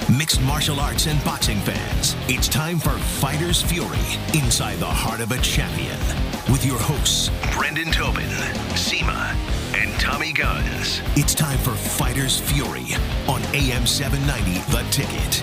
Mixed martial arts and boxing fans, it's time for Fighter's Fury, inside the heart of a champion. With your hosts, Brendan Tobin, Seema, and Tommy Guns. It's time for Fighter's Fury on AM 790, The Ticket.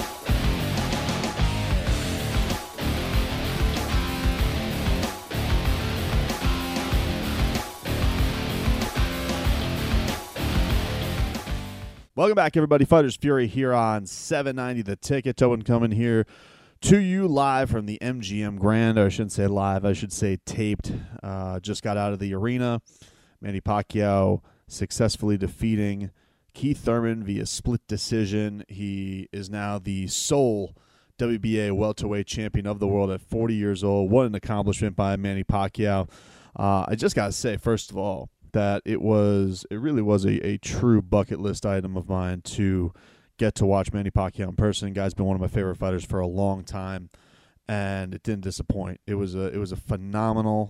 Welcome back, everybody. Fighter's Fury here on 790 The Ticket. Tobin coming here to you live from the MGM Grand. Or I shouldn't say live. I should say taped. Just got out of the arena. Manny Pacquiao successfully defeating Keith Thurman via split decision. He is now the sole WBA welterweight champion of the world at 40 years old. What an accomplishment by Manny Pacquiao. I just got to say, first of all, that it really was a true bucket list item of mine to get to watch Manny Pacquiao in person. Guy's been one of my favorite fighters for a long time, and it didn't disappoint. It was a phenomenal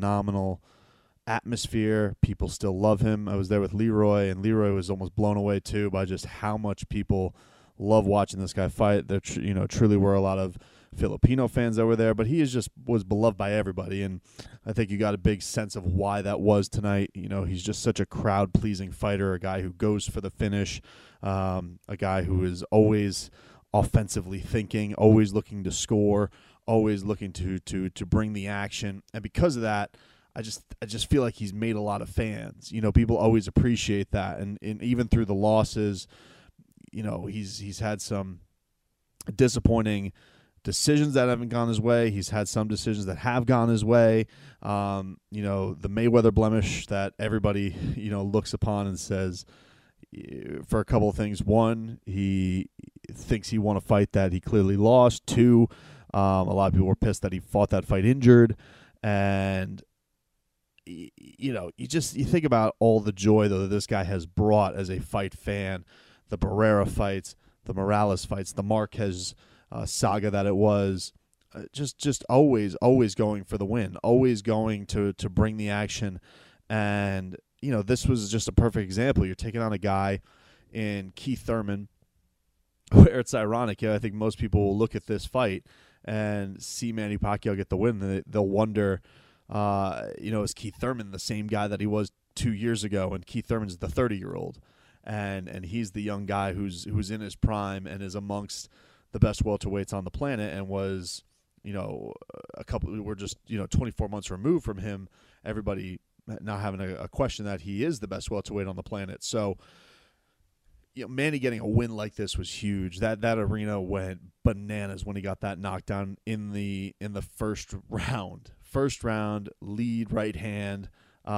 atmosphere. People still love him. I was there with Leroy, and Leroy was almost blown away too by just how much people love watching this guy fight. There truly were a lot of Filipino fans that were there, but he was beloved by everybody, and I think you got a big sense of why that was tonight. You know, he's just such a crowd-pleasing fighter, a guy who goes for the finish, a guy who is always offensively thinking, always looking to score, always looking to bring the action, and because of that, I just feel like he's made a lot of fans. You know, people always appreciate that, and even through the losses, you know, he's had some disappointing decisions that haven't gone his way. He's had some decisions that have gone his way. You know, the Mayweather blemish that everybody, you know, looks upon and says for a couple of things. One, he thinks he won a fight that he clearly lost. Two, a lot of people were pissed that he fought that fight injured. And, you know, you think about all the joy, though, that this guy has brought as a fight fan. The Barrera fights, the Morales fights, the Marquez saga that it was, just always going for the win, always going to bring the action. And, you know, this was just a perfect example. You're taking on a guy in Keith Thurman, where it's ironic. I think most people will look at this fight and see Manny Pacquiao get the win, and they'll wonder, you know, is Keith Thurman the same guy that he was 2 years ago? And Keith Thurman's the 30-year-old, and he's the young guy who's in his prime and is amongst the best welterweights on the planet, and was, you know, we're just, you know, 24 months removed from him. Everybody now having a question that he is the best welterweight on the planet. So, you know, Manny getting a win like this was huge. That arena went bananas when he got that knockdown in the first round. First round, lead right hand,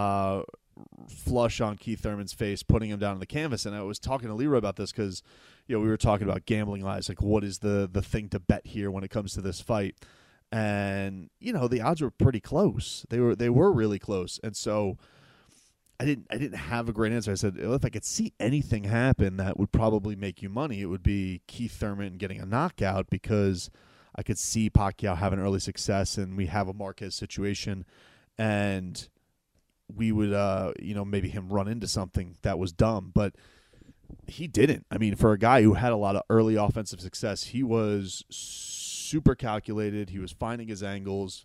flush on Keith Thurman's face, putting him down on the canvas. And I was talking to Leroy about this because, you know, we were talking about gambling lines, like what is the thing to bet here when it comes to this fight. And, you know, the odds were pretty close. They were really close. And so I didn't have a great answer. I said, if I could see anything happen that would probably make you money, it would be Keith Thurman getting a knockout, because I could see Pacquiao having early success and we have a Marquez situation, and we would, you know, maybe him run into something that was dumb, but he didn't. I mean, for a guy who had a lot of early offensive success, he was super calculated. He was finding his angles.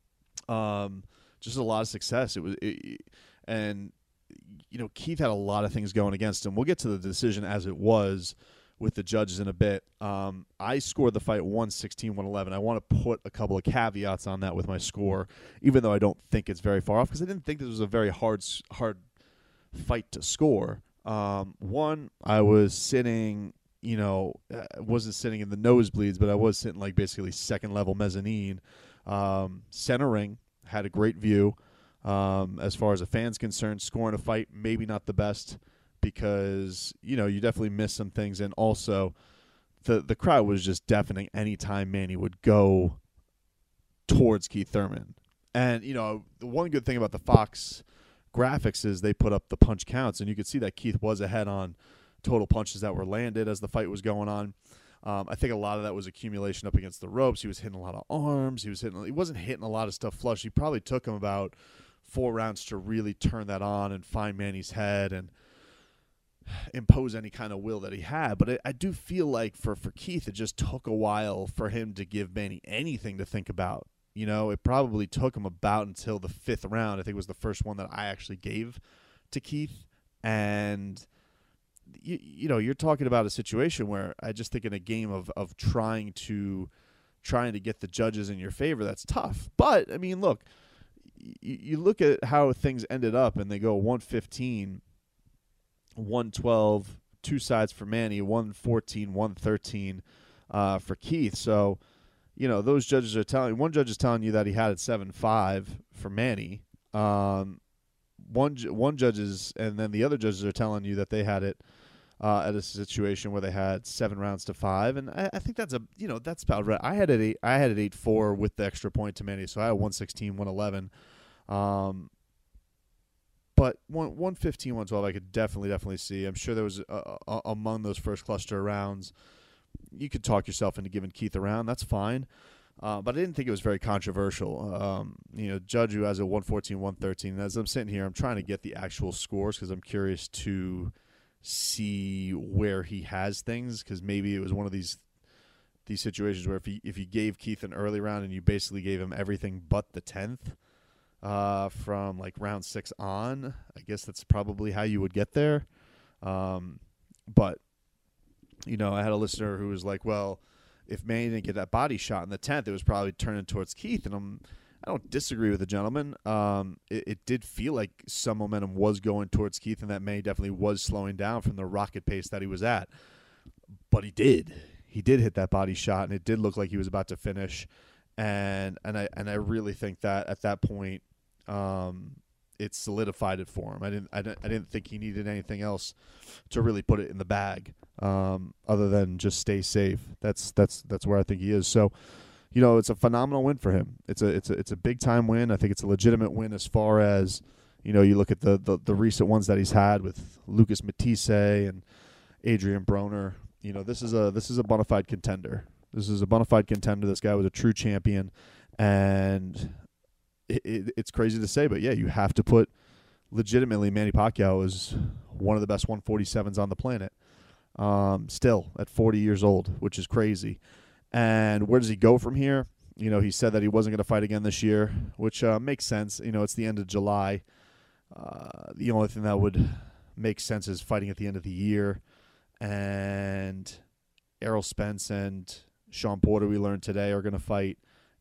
Just a lot of success. And, you know, Keith had a lot of things going against him. We'll get to the decision as it was with the judges in a bit. I scored the fight 116-111. I want to put a couple of caveats on that with my score, even though I don't think it's very far off, because I didn't think this was a very hard fight to score. One, I was sitting, you know, I wasn't sitting in the nosebleeds, but I was sitting like basically second level mezzanine. Center ring, had a great view. As far as a fan's concerned, scoring a fight, maybe not the best, because, you know, you definitely miss some things. And also the crowd was just deafening anytime Manny would go towards Keith Thurman. And, you know, the one good thing about the Fox graphics is they put up the punch counts, and you could see that Keith was ahead on total punches that were landed as the fight was going on. I think a lot of that was accumulation up against the ropes. He was hitting a lot of arms. He wasn't hitting a lot of stuff flush. He probably took him about 4 rounds to really turn that on and find Manny's head. And impose any kind of will that he had. But I do feel like for Keith, it just took a while for him to give Manny anything to think about. It probably took him about until the 5th round. I think it was the first one that I actually gave to Keith. And, you're talking about a situation where I just think in a game of trying to get the judges in your favor, that's tough. But, I mean, look, you look at how things ended up, and they go 115, 112, two sides for Manny, 114, 113 for Keith. So, those judges are one judge is telling you that he had it 7-5 for Manny. One judge is, and then the other judges are telling you that they had it at a situation where they had 7 rounds to 5, and I think that's that's about right. I had it 8-4 with the extra point to Manny, so I had 116, 111. But 115, 112, I could definitely see. I'm sure there was among those first cluster of rounds, you could talk yourself into giving Keith a round. That's fine. But I didn't think it was very controversial. Judge who has a 114, 113. As I'm sitting here, I'm trying to get the actual scores because I'm curious to see where he has things, because maybe it was one of these situations where if you gave Keith an early round and you basically gave him everything but the 10th from like round 6 on, I guess that's probably how you would get there. But I had a listener who was like, well, if Manny didn't get that body shot in the 10th, it was probably turning towards Keith. And I don't disagree with the gentleman. It did feel like some momentum was going towards Keith, and that Manny definitely was slowing down from the rocket pace that he was at. But he did hit that body shot, and it did look like he was about to finish. And I really think that at that point, it solidified it for him. I didn't think he needed anything else to really put it in the bag, other than just stay safe. That's where I think he is. So, it's a phenomenal win for him. It's a big time win. I think it's a legitimate win as far as, you look at the recent ones that he's had with Lucas Matisse and Adrian Broner. This is a bona fide contender. This is a bona fide contender. This guy was a true champion, and it's crazy to say, but yeah, you have to put legitimately Manny Pacquiao is one of the best 147s on the planet. Still at 40 years old, which is crazy. And where does he go from here? He said that he wasn't going to fight again this year, which makes sense. It's the end of July. The only thing that would make sense is fighting at the end of the year. And Errol Spence and Sean Porter, we learned today, are going to fight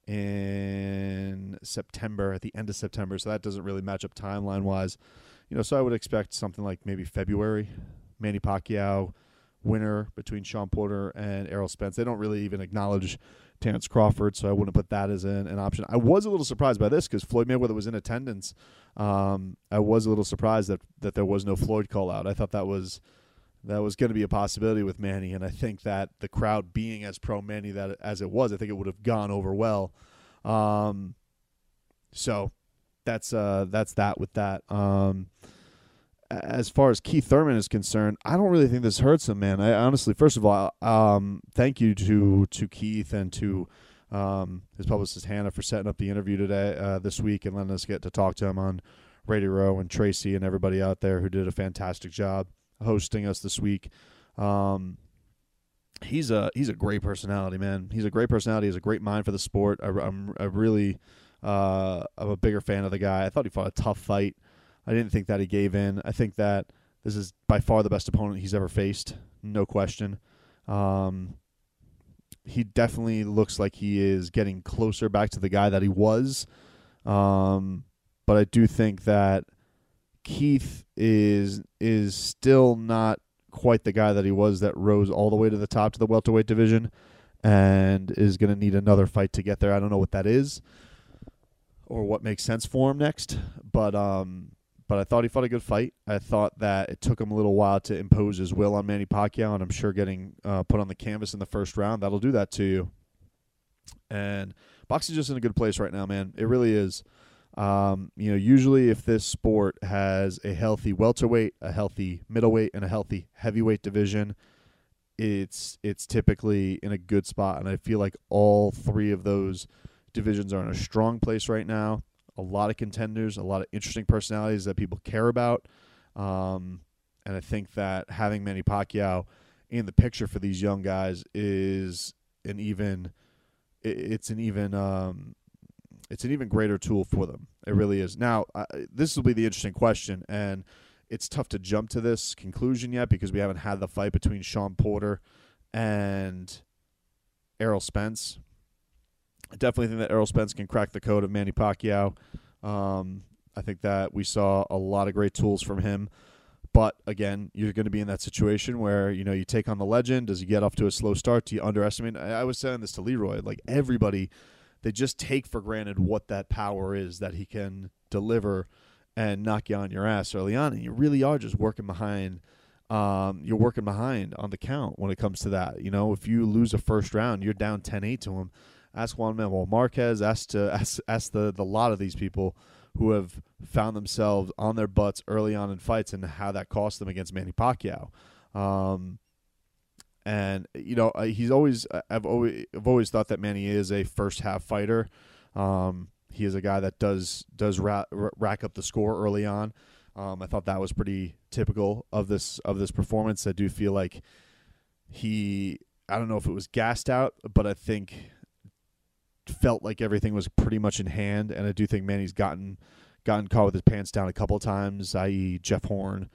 in September, at the end of September. So that doesn't really match up timeline-wise. So I would expect something like maybe February. Manny Pacquiao winner between Sean Porter and Errol Spence. They don't really even acknowledge Terrence Crawford, so I wouldn't put that as an option. I was a little surprised by this because Floyd Mayweather was in attendance. I was a little surprised that there was no Floyd call-out. I thought that was going to be a possibility with Manny, and I think that the crowd being as pro-Manny that as it was, I think it would have gone over well. So that's that with that. As far as Keith Thurman is concerned, I don't really think this hurts him, man. I honestly, first of all, thank you to Keith and to his publicist Hannah for setting up the interview today, this week, and letting us get to talk to him on Radio Row, and Tracy and everybody out there who did a fantastic job hosting us this week. He's a great personality, man. He's a great personality. He has a great mind for the sport. I'm a bigger fan of the guy. I thought he fought a tough fight. I didn't think that he gave in. I think that this is by far the best opponent he's ever faced, no question. He definitely looks like he is getting closer back to the guy that he was. But I do think that Keith is still not quite the guy that he was that rose all the way to the top to the welterweight division, and is going to need another fight to get there. I don't know what that is or what makes sense for him next, but I thought he fought a good fight. I thought that it took him a little while to impose his will on Manny Pacquiao, and I'm sure getting put on the canvas in the first round, that'll do that to you. And boxing's just in a good place right now, man. It really is. Usually if this sport has a healthy welterweight, a healthy middleweight, and a healthy heavyweight division, it's typically in a good spot. And I feel like all three of those divisions are in a strong place right now. A lot of contenders, a lot of interesting personalities that people care about. And I think that having Manny Pacquiao in the picture for these young guys is it's an even greater tool for them. It really is. Now, this will be the interesting question, and it's tough to jump to this conclusion yet because we haven't had the fight between Sean Porter and Errol Spence. I definitely think that Errol Spence can crack the code of Manny Pacquiao. I think that we saw a lot of great tools from him. But, again, you're going to be in that situation where, you take on the legend. Does he get off to a slow start? Do you underestimate? I was saying this to Leroy. Like, everybody, they just take for granted what that power is that he can deliver and knock you on your ass early on. And you really are just working behind. You're working behind on the count when it comes to that. If you lose a first round, you're down 10-8 to him. Ask Juan Manuel Marquez. Ask the lot of these people who have found themselves on their butts early on in fights and how that cost them against Manny Pacquiao. He's always I've always thought that Manny is a first half fighter. He is a guy that does rack up the score early on. I thought that was pretty typical of this performance. I do feel like I don't know if it was gassed out, but I think felt like everything was pretty much in hand, and I do think Manny's gotten caught with his pants down a couple of times, i.e. Jeff Horn.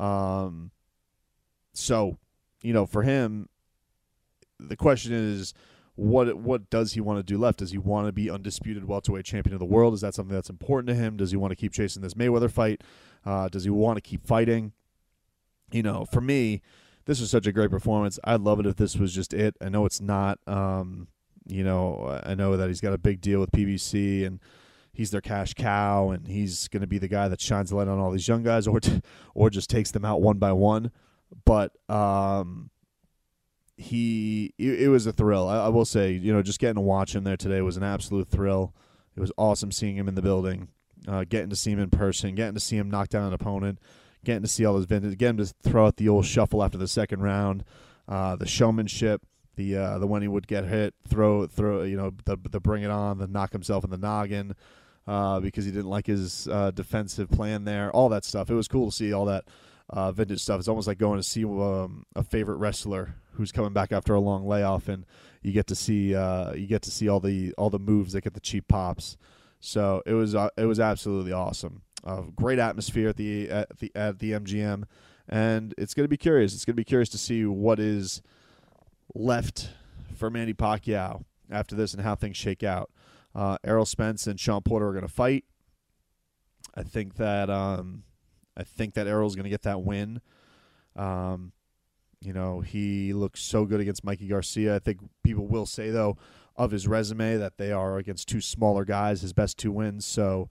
So, for him, the question is, what does he want to do left? Does he want to be undisputed welterweight champion of the world? Is that something that's important to him? Does he want to keep chasing this Mayweather fight? Does he want to keep fighting? For me, this was such a great performance. I'd love it if this was just it. I know it's not. I know that he's got a big deal with PBC, and he's their cash cow, and he's going to be the guy that shines the light on all these young guys, or just takes them out one by one. But it was a thrill. I will say, just getting to watch him there today was an absolute thrill. It was awesome seeing him in the building, getting to see him in person, getting to see him knock down an opponent, getting to see all his vintage, getting to throw out the old shuffle after the second round, the showmanship. The when he would get hit, throw the bring it on, the knock himself in the noggin because he didn't like his defensive plan there, all that stuff. It was cool to see all that vintage stuff. It's almost like going to see a favorite wrestler who's coming back after a long layoff, and you get to see all the moves that get the cheap pops. So it was absolutely awesome. Great atmosphere at the MGM, and it's going to be curious. It's going to be curious to see what is left for Manny Pacquiao after this and how things shake out. Errol Spence and Sean Porter are going to fight. I think that Errol's going to get that win. He looks so good against Mikey Garcia. I think people will say, though, of his resume that they are against two smaller guys, his best two wins. So,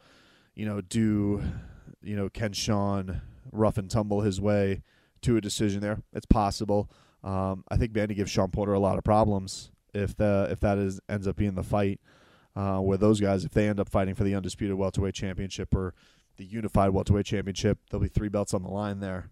can Sean rough and tumble his way to a decision there? It's possible. I think Manny gives Sean Porter a lot of problems if that ends up being the fight where those guys, if they end up fighting for the undisputed welterweight championship or the unified welterweight championship, there'll be 3 belts on the line there.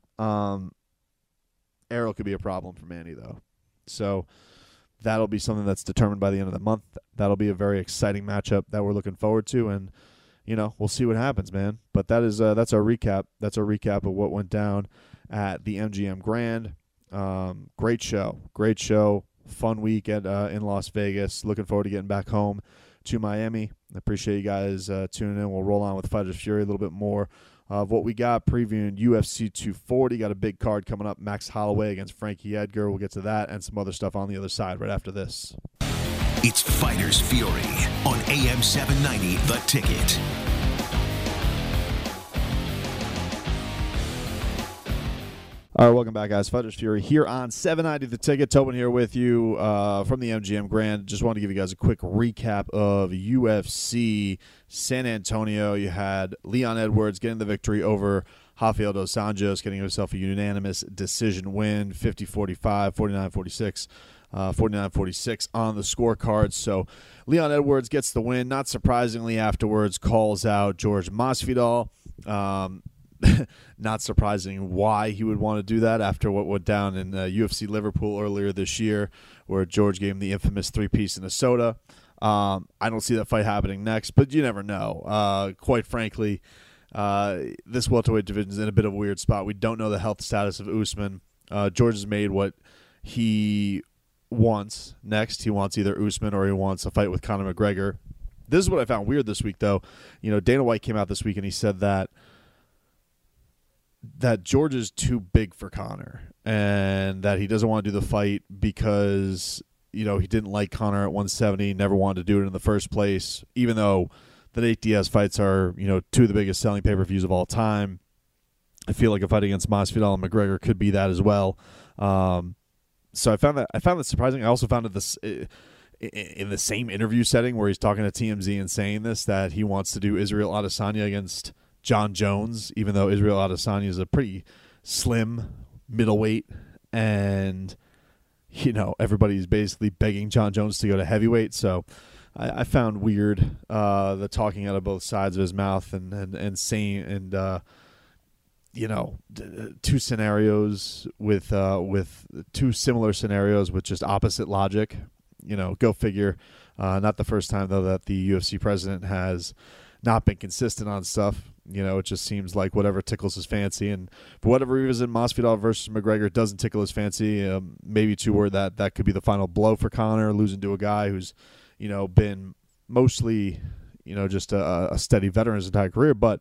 Errol could be a problem for Manny, though. So that'll be something that's determined by the end of the month. That'll be a very exciting matchup that we're looking forward to, and we'll see what happens, man. But that's our recap. That's our recap of what went down at the MGM Grand. Great show, fun week in Las Vegas. Looking forward to getting back home to Miami. I appreciate you guys tuning in. We'll roll on with Fighters Fury a little bit more of what we got, previewing UFC 240. Got a big card coming up, Max Holloway against Frankie Edgar. We'll get to that and some other stuff on the other side right after this. It's Fighters Fury on AM 790 The Ticket. All right, welcome back, guys. Fighters Fury here on 790 The Ticket. Tobin here with you from the MGM Grand. Just want to give you guys a quick recap of UFC San Antonio. You had Leon Edwards getting the victory over Rafael dos Anjos, getting himself a unanimous decision win, 50-45, 49-46. 49-46 on the scorecard. So Leon Edwards gets the win. Not surprisingly, afterwards calls out George Masvidal. Not surprising why he would want to do that after what went down in UFC Liverpool earlier this year, where George gave him the infamous 3-piece and a soda. I don't see that fight happening next, but you never know. Quite frankly, this welterweight division is in a bit of a weird spot. We don't know the health status of Usman. George has made what he wants next. He wants either Usman or he wants a fight with Conor McGregor. This is what I found weird this week, though. Dana White came out this week and he said that George is too big for Conor and that he doesn't want to do the fight because, he didn't like Conor at 170, never wanted to do it in the first place, even though the Nate Diaz fights are, two of the biggest selling pay-per-views of all time. I feel like a fight against Masvidal and McGregor could be that as well. So I found that surprising. I also found it in the same interview setting where he's talking to TMZ and saying this, that he wants to do Israel Adesanya against John Jones, even though Israel Adesanya is a pretty slim middleweight, and everybody's basically begging John Jones to go to heavyweight. So I found weird the talking out of both sides of his mouth and saying and two scenarios with two similar scenarios with just opposite logic. Go figure. Not the first time though that the UFC president has not been consistent on stuff. It just seems like whatever tickles his fancy, and for whatever reason, Masvidal versus McGregor doesn't tickle his fancy. Maybe too worried that could be the final blow for Conor, losing to a guy who's, been mostly, just a steady veteran his entire career. But,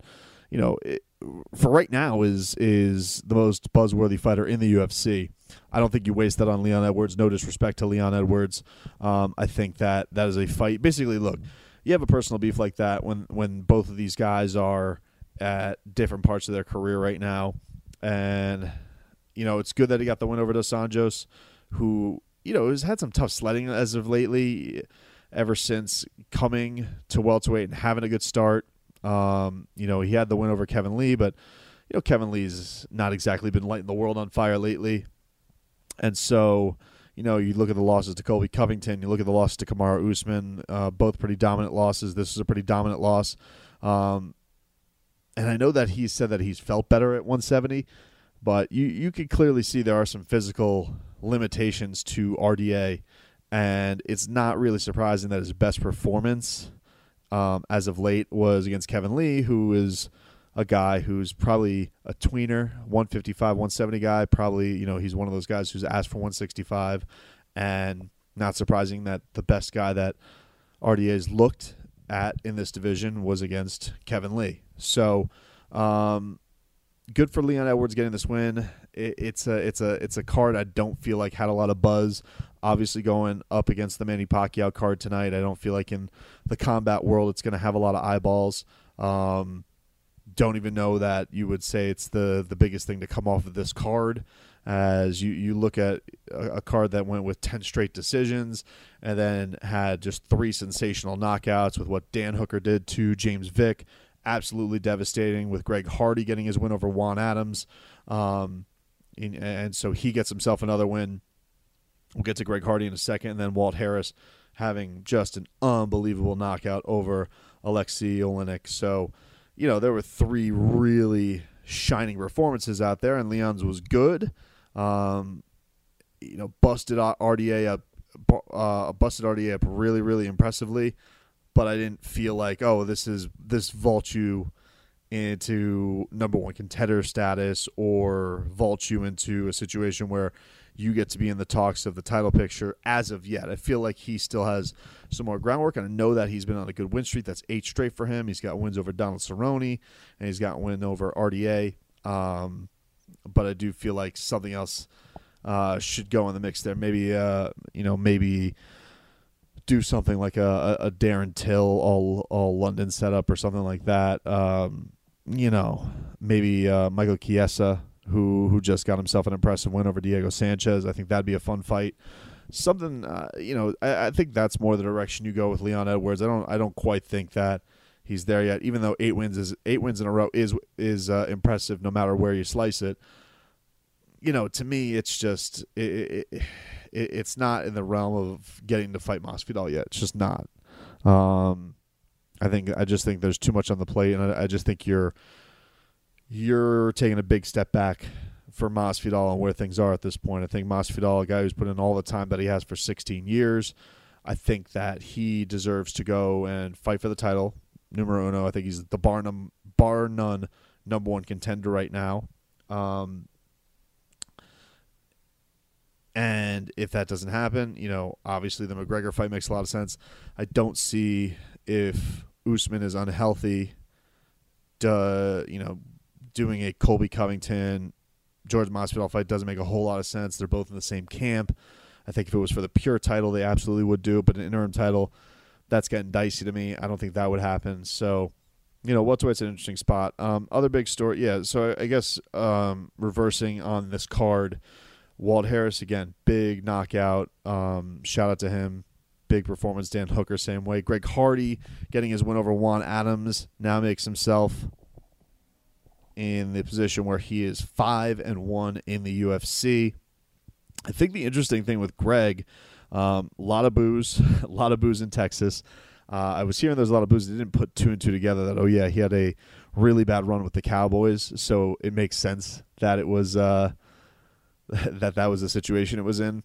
for right now is the most buzzworthy fighter in the UFC. I don't think you waste that on Leon Edwards. No disrespect to Leon Edwards. I think that is a fight. Basically, look, you have a personal beef like that when both of these guys are at different parts of their career right now. And, it's good that he got the win over Dos Anjos, who, has had some tough sledding as of lately, ever since coming to welterweight and having a good start. He had the win over Kevin Lee, but, Kevin Lee's not exactly been lighting the world on fire lately. And so, you look at the losses to Colby Covington, you look at the loss to Kamaru Usman, both pretty dominant losses. This is a pretty dominant loss. And I know that he said that he's felt better at 170, but you can clearly see there are some physical limitations to RDA, and it's not really surprising that his best performance as of late was against Kevin Lee, who is a guy who's probably a tweener, 155, 170 guy. Probably, he's one of those guys who's asked for 165, and not surprising that the best guy that RDA's looked at in this division was against Kevin Lee. So, good for Leon Edwards getting this win. It's a card I don't feel like had a lot of buzz. Obviously, going up against the Manny Pacquiao card tonight, I don't feel like in the combat world it's going to have a lot of eyeballs. Don't even know that you would say it's the biggest thing to come off of this card, as you look at a card that went with 10 straight decisions and then had just 3 sensational knockouts with what Dan Hooker did to James Vick. Absolutely devastating, with Greg Hardy getting his win over Juan Adams. And so he gets himself another win. We'll get to Greg Hardy in a second, and then Walt Harris having just an unbelievable knockout over Alexei Oleinik. So, there were 3 really shining performances out there, and Leon's was good. Busted RDA up really, really impressively. But I didn't feel like, this vaults you into number 1 contender status, or vaults you into a situation where you get to be in the talks of the title picture as of yet. I feel like he still has some more groundwork, and I know that he's been on a good win streak. That's 8 straight for him. He's got wins over Donald Cerrone, and he's got a win over RDA. But I do feel like something else should go in the mix there. Maybe, maybe do something like a Darren Till all London setup or something like that. Maybe Michael Chiesa, who just got himself an impressive win over Diego Sanchez. I think that'd be a fun fight. Something, I think that's more the direction you go with Leon Edwards. I don't quite think that he's there yet, even though 8 wins in a row is impressive no matter where you slice it. To me, it's just it's not in the realm of getting to fight Masvidal yet. It's just not. I just think there's too much on the plate, and I just think you're taking a big step back for Masvidal and where things are at this point. I think Masvidal, a guy who's put in all the time that he has for 16 years, I think that he deserves to go and fight for the title, numero uno. I think he's the bar bar none, number one contender right now. And if that doesn't happen, obviously the McGregor fight makes a lot of sense. I don't see if Usman is unhealthy, doing a Colby Covington, George Masvidal fight doesn't make a whole lot of sense. They're both in the same camp. I think if it was for the pure title, they absolutely would do it, but an interim title, that's getting dicey to me. I don't think that would happen. So, welterweight's an interesting spot. Other big story, yeah, so I guess reversing on this card, Walt Harris, again, big knockout. Shout out to him. Big performance. Dan Hooker, same way. Greg Hardy getting his win over Juan Adams now makes himself in the position where he is 5-1 in the UFC. I think the interesting thing with Greg, a lot of boos, in Texas. I was hearing there's a lot of boos. They didn't put two and two together that, he had a really bad run with the Cowboys, so it makes sense that it was that was the situation it was in.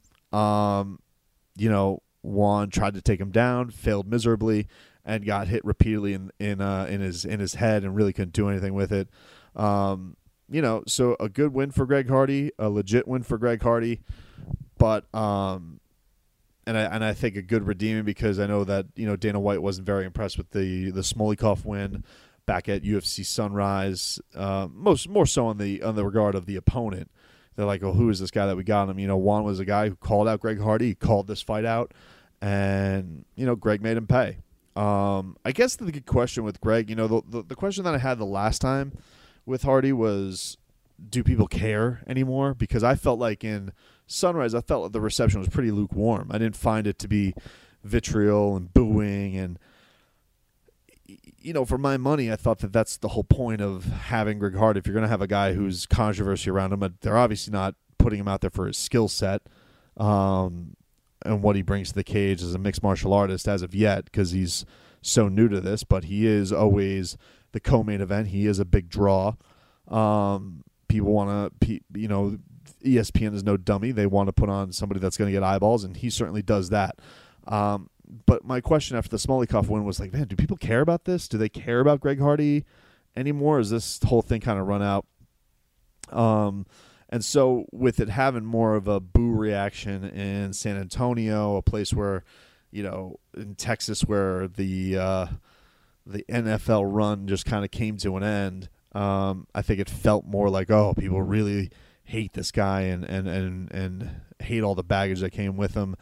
Juan tried to take him down, failed miserably, and got hit repeatedly in his head and really couldn't do anything with it. So a good win for Greg Hardy, a legit win for Greg Hardy, but and I think a good redeeming, because I know that Dana White wasn't very impressed with the Smolikov win back at UFC Sunrise, more so on the regard of the opponent. They're like, oh, who is this guy that we got him? Juan was a guy who called out Greg Hardy. He called this fight out, and, Greg made him pay. I guess the question with Greg, the question that I had the last time with Hardy was, do people care anymore? Because I felt like in Sunrise, I felt like the reception was pretty lukewarm. I didn't find it to be vitriol and booing, and for my money, I thought that that's the whole point of having Greg Hardy. If you're going to have a guy who's controversy around him, but they're obviously not putting him out there for his skill set and what he brings to the cage as a mixed martial artist as of yet, because he's so new to this, but he is always the co-main event. He is a big draw. People want to, ESPN is no dummy. They want to put on somebody that's going to get eyeballs, and he certainly does that. But my question after the Smolikov win was like, man, do people care about this? Do they care about Greg Hardy anymore? Is this whole thing kind of run out? And so with it having more of a boo reaction in San Antonio, a place where, in Texas where the NFL run just kind of came to an end, I think it felt more like, oh, people really hate this guy and hate all the baggage that came with him.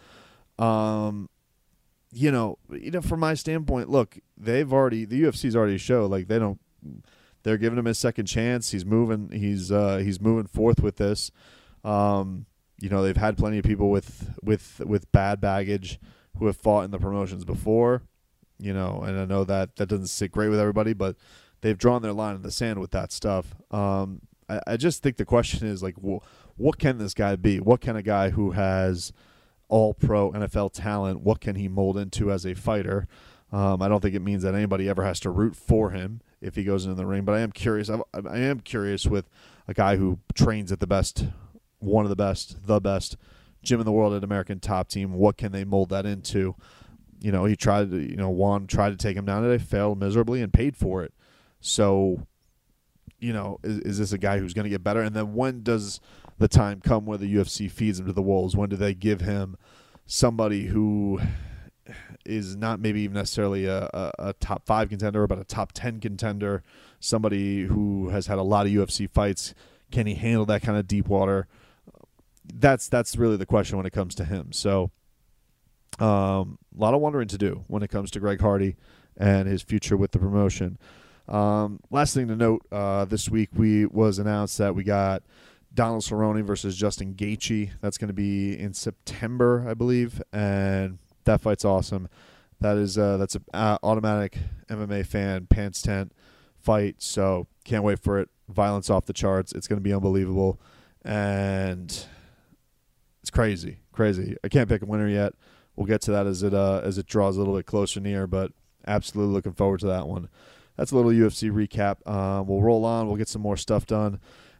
From my standpoint, look, the UFC's already showed like they're giving him his second chance. He's moving forth with this. They've had plenty of people with bad baggage who have fought in the promotions before, and I know that doesn't sit great with everybody, but they've drawn their line in the sand with that stuff. I just think the question is like, what can this guy be? What can a guy who has all-pro NFL talent, what can he mold into as a fighter? I don't think it means that anybody ever has to root for him if he goes into the ring, but I am curious. I am curious with a guy who trains at the best, one of the best gym in the world at American Top Team. What can they mold that into? He tried to, Juan tried to take him down today, failed miserably, and paid for it. So, is this a guy who's going to get better? And then when does the time come where the UFC feeds him to the wolves? When do they give him somebody who is not maybe even necessarily a top 5 contender, but a top 10 contender, somebody who has had a lot of UFC fights? Can he handle that kind of deep water? That's really the question when it comes to him. So a lot of wondering to do when it comes to Greg Hardy and his future with the promotion. Last thing to note, this week was announced that we got Donald Cerrone versus Justin Gaethje. That's going to be in September, I believe, and that fight's awesome. That's an automatic MMA fan pants tent fight, so can't wait for it. Violence off the charts. It's going to be unbelievable, and it's crazy. I can't pick a winner yet. We'll get to that as it draws a little bit closer near, but absolutely looking forward to that one. That's a little UFC recap. We'll roll on. We'll get some more stuff done.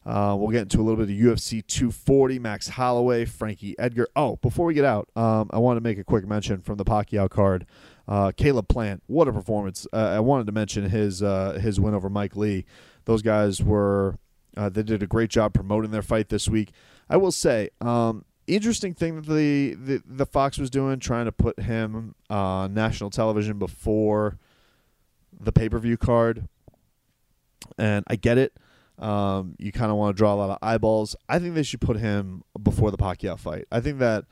We'll get into a little bit of UFC 240, Max Holloway, Frankie Edgar. Oh, before we get out, I want to make a quick mention from the Pacquiao card. Caleb Plant, what a performance. I wanted to mention his win over Mike Lee. Those guys they did a great job promoting their fight this week. I will say, interesting thing that the Fox was doing, trying to put him on national television before the pay-per-view card. And I get it. You kind of want to draw a lot of eyeballs. I think they should put him before the Pacquiao fight. I think that,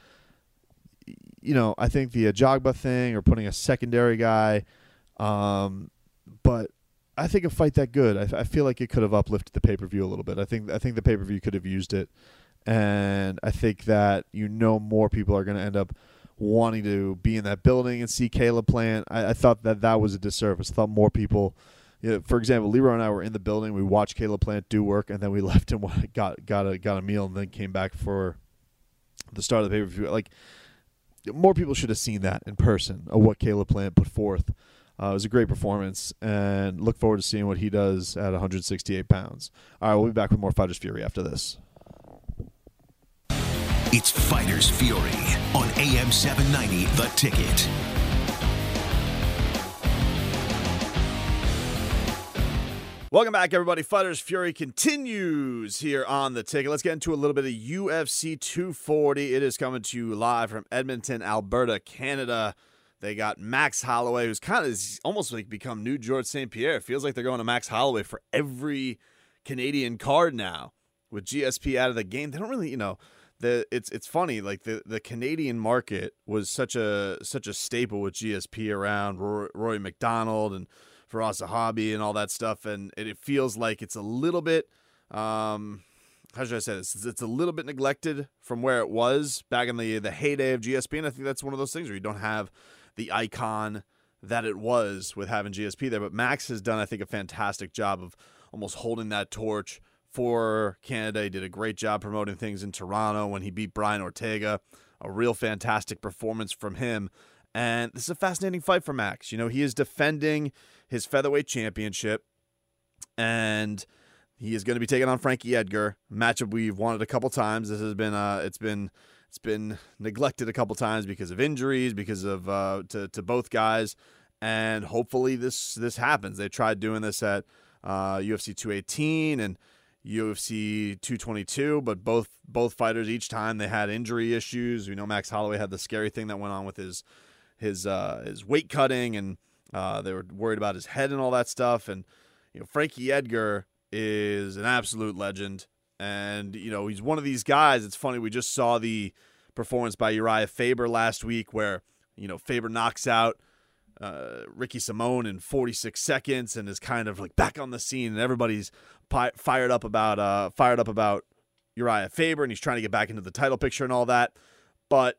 I think the Ajagba thing or putting a secondary guy, but I think a fight that good, I feel like it could have uplifted the pay-per-view a little bit. I think the pay-per-view could have used it, and I think that more people are going to end up wanting to be in that building and see Caleb Plant. I thought that was a disservice. I thought more people. For example, Leroy and I were in the building. We watched Caleb Plant do work, and then we left and got a meal, and then came back for the start of the pay-per-view. Like, more people should have seen that in person of what Caleb Plant put forth. It was a great performance, and look forward to seeing what he does at 168 pounds. All right, we'll be back with more Fighters Fury after this. It's Fighters Fury on AM 790, The Ticket. Welcome back, everybody. Fighters Fury continues here on The Ticket. Let's get into a little bit of UFC 240. It is coming to you live from Edmonton, Alberta, Canada. They got Max Holloway, who's kind of almost like become new George St. Pierre. It feels like they're going to Max Holloway for every Canadian card now. With GSP out of the game, they don't really, it's funny. Like the Canadian market was such a staple with GSP around Rory McDonald and Firas Zahabi and all that stuff, and it feels like it's a little bit, how should I say this? It's a little bit neglected from where it was back in the heyday of GSP, and I think that's one of those things where you don't have the icon that it was with having GSP there. But Max has done, I think, a fantastic job of almost holding that torch for Canada. He did a great job promoting things in Toronto when he beat Brian Ortega. A real fantastic performance from him. And this is a fascinating fight for Max. He is defending his featherweight championship, and he is going to be taking on Frankie Edgar, a matchup we've wanted a couple times. This has been it's been neglected a couple times because of injuries, because of to both guys, and hopefully this happens. They tried doing this at UFC 218 and UFC 222, but both fighters each time they had injury issues. We know Max Holloway had the scary thing that went on with his weight cutting, and they were worried about his head and all that stuff. And Frankie Edgar is an absolute legend, and he's one of these guys. It's funny, we just saw the performance by Uriah Faber last week, where Faber knocks out Ricky Simone in 46 seconds and is kind of like back on the scene, and everybody's fired up about Uriah Faber, and he's trying to get back into the title picture and all that. But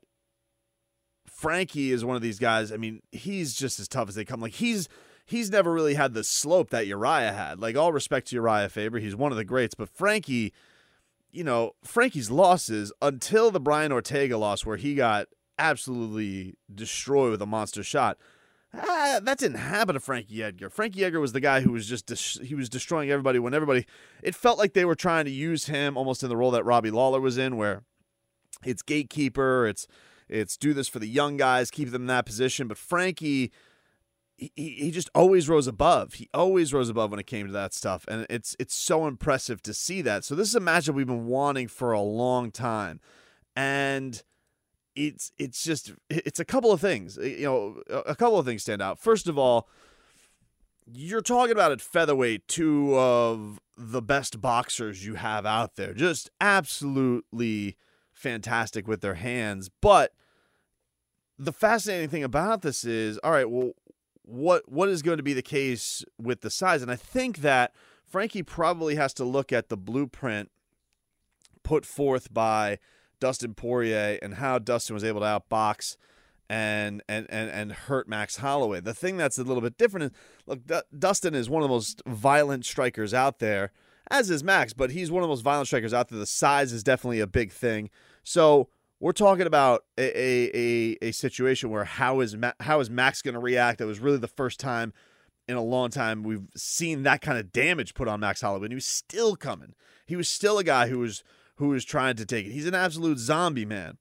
Frankie is one of these guys. I mean, he's just as tough as they come. Like, he's never really had the slope that Uriah had. Like, all respect to Uriah Faber, he's one of the greats. But Frankie, Frankie's losses until the Brian Ortega loss, where he got absolutely destroyed with a monster shot, that didn't happen to Frankie Edgar. Frankie Edgar was the guy who was he was destroying everybody when it felt like they were trying to use him almost in the role that Robbie Lawler was in, where it's gatekeeper, it's do this for the young guys, keep them in that position. But Frankie, he just always rose above. He always rose above when it came to that stuff, and it's so impressive to see that. So this is a matchup we've been wanting for a long time, and it's a couple of things. A couple of things stand out. First of all, you're talking about at featherweight two of the best boxers you have out there, just absolutely fantastic with their hands. But the fascinating thing about this is, all right, well, what is going to be the case with the size? And I think that Frankie probably has to look at the blueprint put forth by Dustin Poirier and how Dustin was able to outbox and hurt Max Holloway. The thing that's a little bit different is, look, Dustin is one of the most violent strikers out there, as is Max, but he's one of the most violent strikers out there. The size is definitely a big thing. So we're talking about a situation where how is Max going to react? That was really the first time in a long time we've seen that kind of damage put on Max Holloway, and he was still coming. He was still a guy who was trying to take it. He's an absolute zombie, man.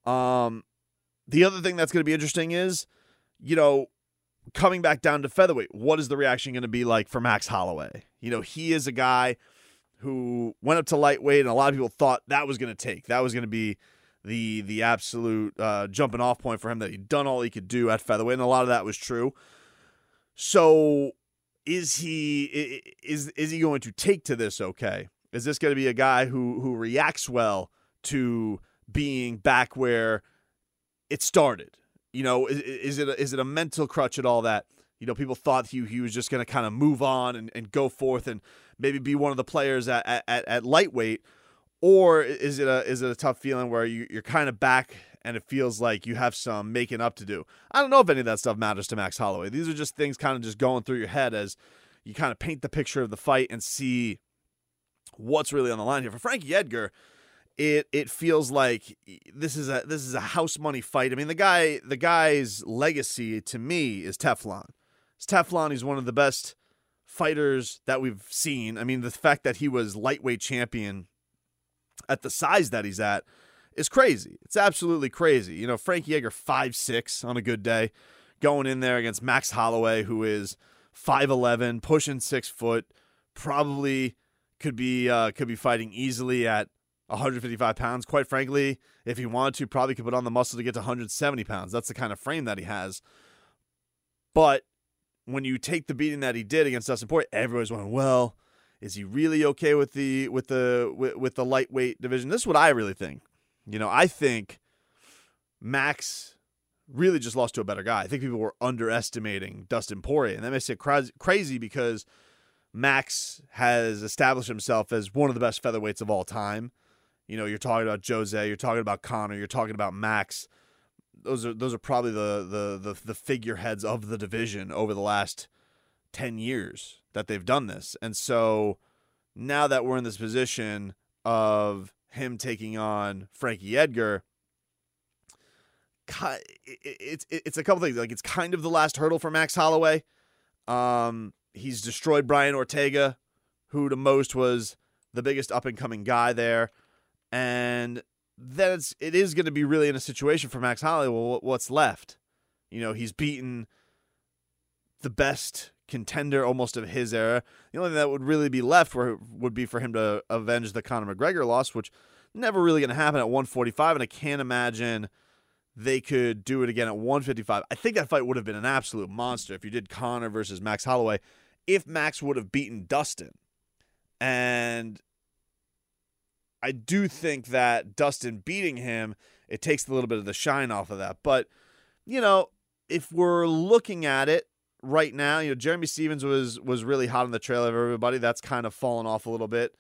The other thing that's going to be interesting is, coming back down to featherweight, what is the reaction going to be like for Max Holloway? He is a guy who went up to lightweight, and a lot of people thought that was going to be the absolute jumping off point for him, that he'd done all he could do at featherweight, and a lot of that was true. So is he going to take to this okay? Is this going to be a guy who reacts well to being back where it started? Is it a mental crutch at all that, people thought he was just going to kind of move on and go forth and maybe be one of the players at lightweight? Or is it a tough feeling where you're kind of back and it feels like you have some making up to do? I don't know if any of that stuff matters to Max Holloway. These are just things kind of just going through your head as you kind of paint the picture of the fight and see what's really on the line here. For Frankie Edgar, it feels like this is a house money fight. I mean, the guy's legacy to me is Teflon. It's Teflon. He's one of the best fighters that we've seen. I mean, the fact that he was lightweight champion at the size that he's at is crazy. It's absolutely crazy. Frankie Edgar 5'6" on a good day, going in there against Max Holloway, who is 5'11", pushing 6 foot, probably could be fighting easily at 155 pounds. Quite frankly, if he wanted to, probably could put on the muscle to get to 170 pounds. That's the kind of frame that he has. But when you take the beating that he did against Dustin Poirier, everybody's wondering, well, is he really okay with the lightweight division? This is what I really think. I think Max really just lost to a better guy. I think people were underestimating Dustin Poirier, and that makes it crazy because Max has established himself as one of the best featherweights of all time. You're talking about Jose, you're talking about Conor, you're talking about Max. Those are probably the figureheads of the division over the last 10 years that they've done this. And so now that we're in this position of him taking on Frankie Edgar, it's a couple things. Like, it's kind of the last hurdle for Max Holloway. He's destroyed Brian Ortega, who to most was the biggest up-and-coming guy there. And then it is going to be really in a situation for Max Holloway, well, what's left? He's beaten the best contender almost of his era. The only thing that would really be left would be for him to avenge the Conor McGregor loss, which never really going to happen at 145, and I can't imagine they could do it again at 155. I think that fight would have been an absolute monster if you did Conor versus Max Holloway, if Max would have beaten Dustin. And I do think that Dustin beating him, it takes a little bit of the shine off of that. But, if we're looking at it right now, Jeremy Stephens was really hot on the trail of everybody. That's kind of fallen off a little bit.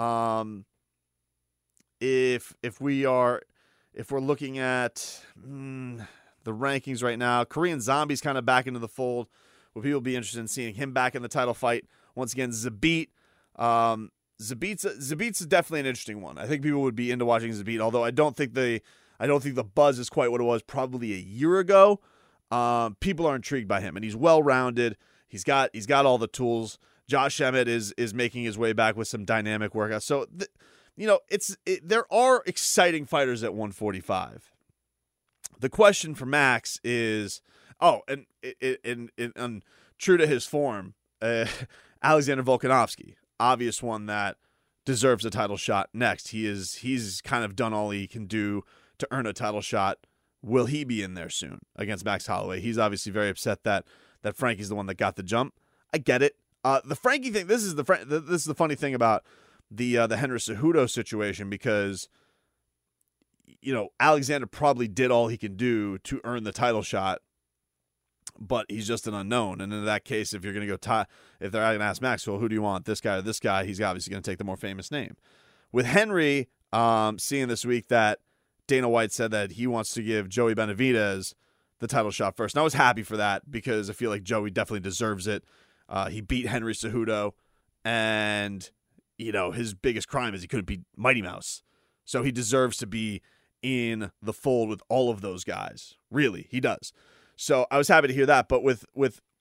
If we're looking at the rankings right now, Korean Zombie's kind of back into the fold. Will people be interested in seeing him back in the title fight? Once again, Zabit. Zabit's definitely an interesting one. I think people would be into watching Zabit, although I don't think the buzz is quite what it was probably a year ago. People are intrigued by him, and he's well-rounded. He's got all the tools. Josh Emmett is making his way back with some dynamic workouts. So, there are exciting fighters at 145. The question for Max is, and true to his form, Alexander Volkanovski, obvious one that deserves a title shot next. He's kind of done all he can do to earn a title shot. Will he be in there soon against Max Holloway? He's obviously very upset that Frankie's the one that got the jump. I get it. The Frankie thing. This is the funny thing about the Henry Cejudo situation, because Alexander probably did all he can do to earn the title shot, but he's just an unknown. And in that case, if you're going to go if they're going to ask Max, well, who do you want, this guy or this guy? He's obviously going to take the more famous name. With Henry, seeing this week that Dana White said that he wants to give Joey Benavidez the title shot first. And I was happy for that because I feel like Joey definitely deserves it. He beat Henry Cejudo, and his biggest crime is he couldn't beat Mighty Mouse. So he deserves to be in the fold with all of those guys. Really, he does. So I was happy to hear that. But with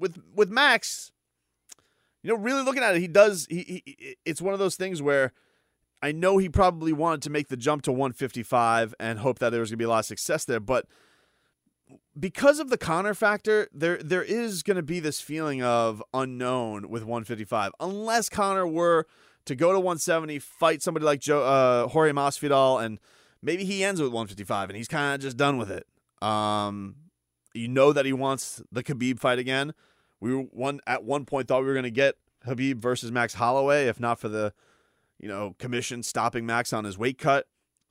with Max, really looking at it, it's one of those things where I know he probably wanted to make the jump to 155 and hope that there was going to be a lot of success there, but because of the Conor factor, there is going to be this feeling of unknown with 155. Unless Conor were to go to 170, fight somebody like Jorge Masvidal, and maybe he ends with 155 and he's kind of just done with it. That he wants the Khabib fight again. At one point thought we were going to get Khabib versus Max Holloway, if not for the commission stopping Max on his weight cut.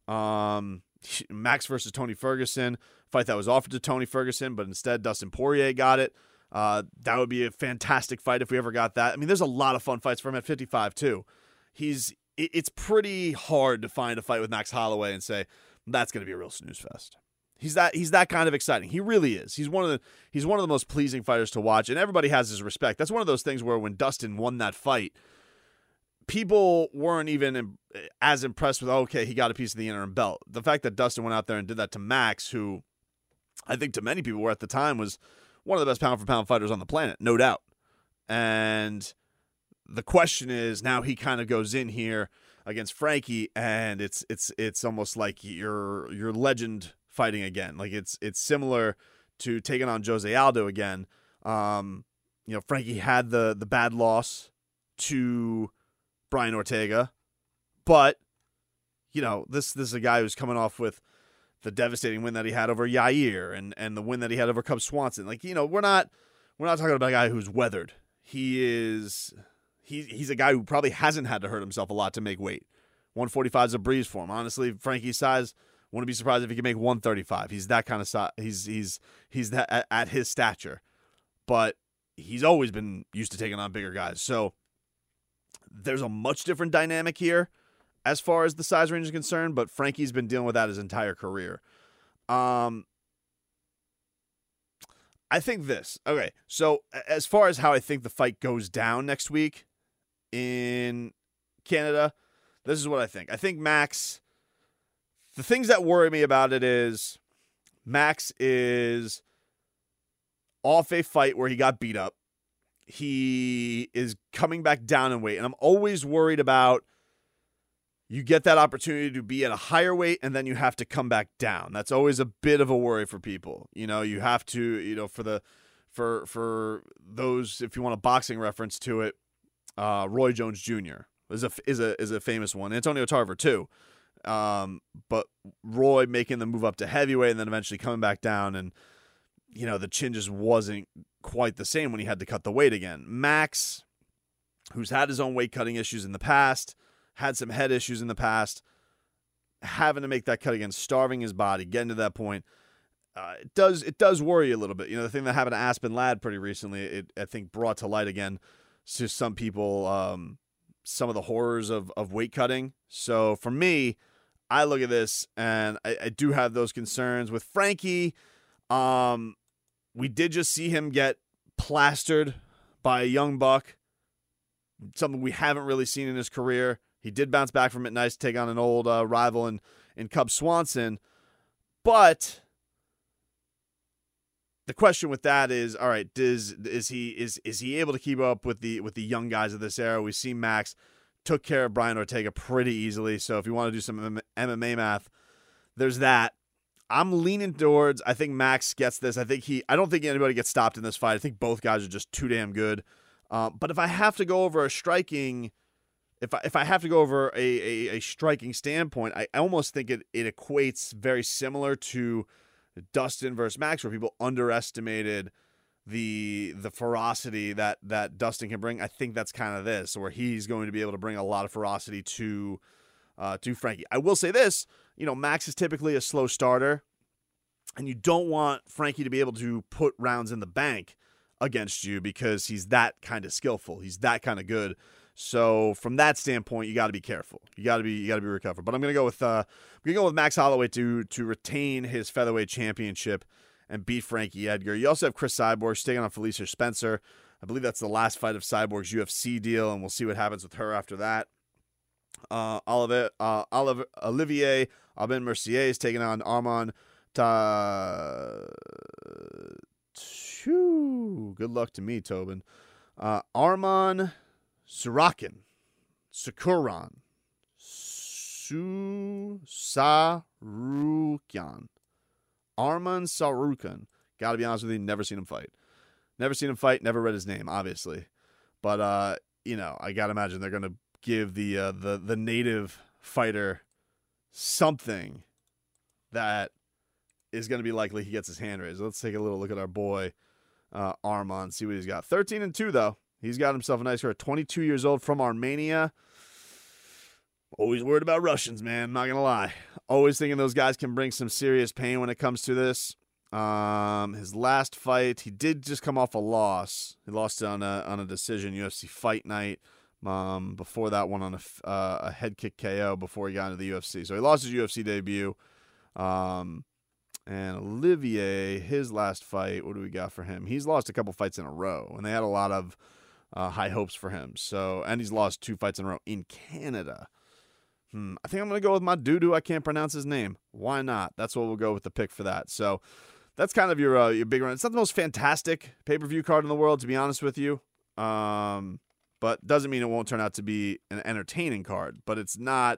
Max versus Tony Ferguson, fight that was offered to Tony Ferguson, but instead Dustin Poirier got it. That would be a fantastic fight if we ever got that. I mean, there's a lot of fun fights for him at 55 too. It's pretty hard to find a fight with Max Holloway and say that's going to be a real snooze fest. He's that kind of exciting. He really is. He's one of the most pleasing fighters to watch, and everybody has his respect. That's one of those things where when Dustin won that fight, people weren't even as impressed with, okay, he got a piece of the interim belt. The fact that Dustin went out there and did that to Max, who I think to many people were at the time was one of the best pound-for-pound fighters on the planet, no doubt. And the question is, now he kind of goes in here against Frankie, and it's almost like your legend fighting again. Like it's similar to taking on Jose Aldo again. Frankie had the bad loss to Brian Ortega, but this is a guy who's coming off with the devastating win that he had over Yair and the win that he had over Cub Swanson. We're not talking about a guy who's weathered. He's a guy who probably hasn't had to hurt himself a lot to make weight. 145 is a breeze for him. Honestly, Frankie's size, wouldn't be surprised if he can make 135. He's that kind of size. He's that at his stature, but he's always been used to taking on bigger guys. So there's a much different dynamic here as far as the size range is concerned, but Frankie's been dealing with that his entire career. I think this. Okay, so as far as how I think the fight goes down next week in Canada, this is what I think. I think Max, the things that worry me about it is Max is off a fight where he got beat up. He is coming back down in weight, and I'm always worried about you get that opportunity to be at a higher weight and then you have to come back down. That's always a bit of a worry for people. You have to, for those, if you want a boxing reference to it, Roy Jones Jr. is a famous one. Antonio Tarver too. But Roy making the move up to heavyweight and then eventually coming back down, and the chin just wasn't quite the same when he had to cut the weight again. Max, who's had his own weight cutting issues in the past, had some head issues in the past, having to make that cut again, starving his body, getting to that point, it does worry you a little bit. The thing that happened to Aspen Ladd pretty recently, it I think brought to light again to some people some of the horrors of weight cutting. So for me, I look at this and I do have those concerns with Frankie. We did just see him get plastered by a young buck, something we haven't really seen in his career. He did bounce back from it nice to take on an old rival in Cub Swanson. But the question with that is, all right, is he able to keep up with the young guys of this era? We see Max took care of Brian Ortega pretty easily. So if you want to do some MMA math, there's that. I'm leaning towards, I think Max gets this. I don't think anybody gets stopped in this fight. I think both guys are just too damn good. But if I have to go over a striking, if I have to go over a striking standpoint, I almost think it equates very similar to Dustin versus Max, where people underestimated the ferocity that Dustin can bring. I think that's kind of this, where he's going to be able to bring a lot of ferocity to Frankie. I will say this, Max is typically a slow starter, and you don't want Frankie to be able to put rounds in the bank against you because he's that kind of skillful. He's that kind of good. So from that standpoint, you got to be careful. You got to be recovered. But I'm gonna go with Max Holloway to retain his featherweight championship and beat Frankie Edgar. You also have Chris Cyborg taking on Felicia Spencer. I believe that's the last fight of Cyborg's UFC deal, and we'll see what happens with her after that. Olivier Aubin Mercier is taking on Arman good luck to me, Tobin. Arman Sarukian. Arman Sarukian. Got to be honest with you, never seen him fight. Never read his name, obviously. But, I got to imagine they're going to give the native fighter something that is going to be likely he gets his hand raised. Let's take a little look at our boy Arman, see what he's got. 13-2, though. He's got himself a nice career. 22 years old, from Armenia. Always worried about Russians, man. Not going to lie. Always thinking those guys can bring some serious pain when it comes to this. His last fight, he did just come off a loss. He lost on a decision, UFC Fight Night. Before that one on a head kick KO before he got into the UFC. So he lost his UFC debut. And Olivier, his last fight, what do we got for him? He's lost a couple fights in a row, and they had a lot of high hopes for him. So, and he's lost 2 fights in a row in Canada. I think I'm going to go with my dude, I can't pronounce his name. Why not? That's what we'll go with the pick for that. So that's kind of your big run. It's not the most fantastic pay-per-view card in the world, to be honest with you. But doesn't mean it won't turn out to be an entertaining card. But it's not,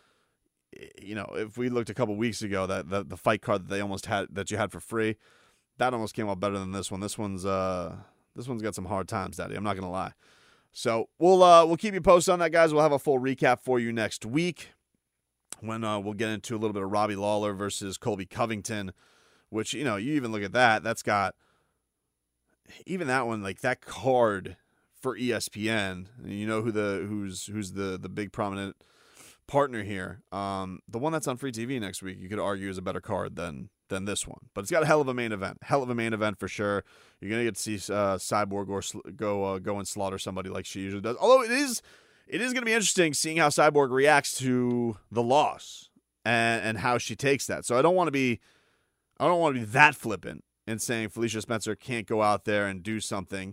if we looked a couple weeks ago, that the fight card that they almost had, that you had for free, that almost came out better than this one. This one's got some hard times, Daddy. I'm not gonna lie. So we'll keep you posted on that, guys. We'll have a full recap for you next week when we'll get into a little bit of Robbie Lawler versus Colby Covington, which you even look at that. That's got even that one, like that card for ESPN. You know who's the big prominent partner here. The one that's on free TV next week, you could argue is a better card than this one, but it's got a hell of a main event for sure. You're gonna get to see Cyborg go and slaughter somebody like she usually does. Although it is gonna be interesting seeing how Cyborg reacts to the loss and how she takes that. So I don't want to be that flippant in saying Felicia Spencer can't go out there and do something.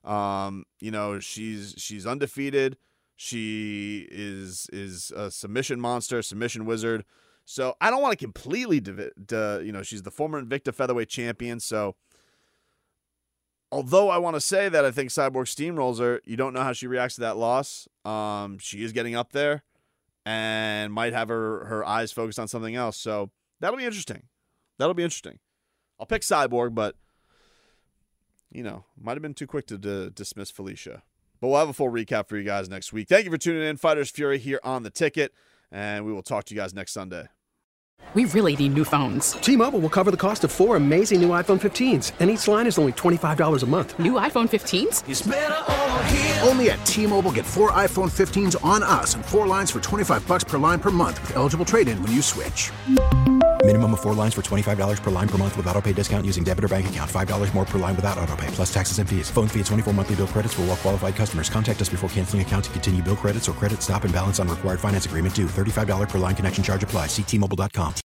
She's undefeated. She is a submission monster, submission wizard. So I don't want to completely, she's the former Invicta featherweight champion. So although I want to say that I think Cyborg steamrolls her, you don't know how she reacts to that loss. She is getting up there and might have her eyes focused on something else. So that'll be interesting. I'll pick Cyborg, but might have been too quick to dismiss Felicia. But we'll have a full recap for you guys next week. Thank you for tuning in. Fighters Fury here on The Ticket, and we will talk to you guys next Sunday. We really need new phones. T-Mobile will cover the cost of 4 amazing new iPhone 15s, and each line is only $25 a month. New iPhone 15s? It's better over here. Only at T-Mobile, get 4 iPhone 15s on us and 4 lines for $25 per line per month with eligible trade-in when you switch. Minimum of 4 lines for $25 per line per month with autopay discount using debit or bank account. $5 more per line without autopay, plus taxes and fees. Phone fee at 24 monthly bill credits for well-qualified customers. Contact us before canceling account to continue bill credits or credit stop and balance on required finance agreement due. $35 per line connection charge applies. See T-Mobile.com.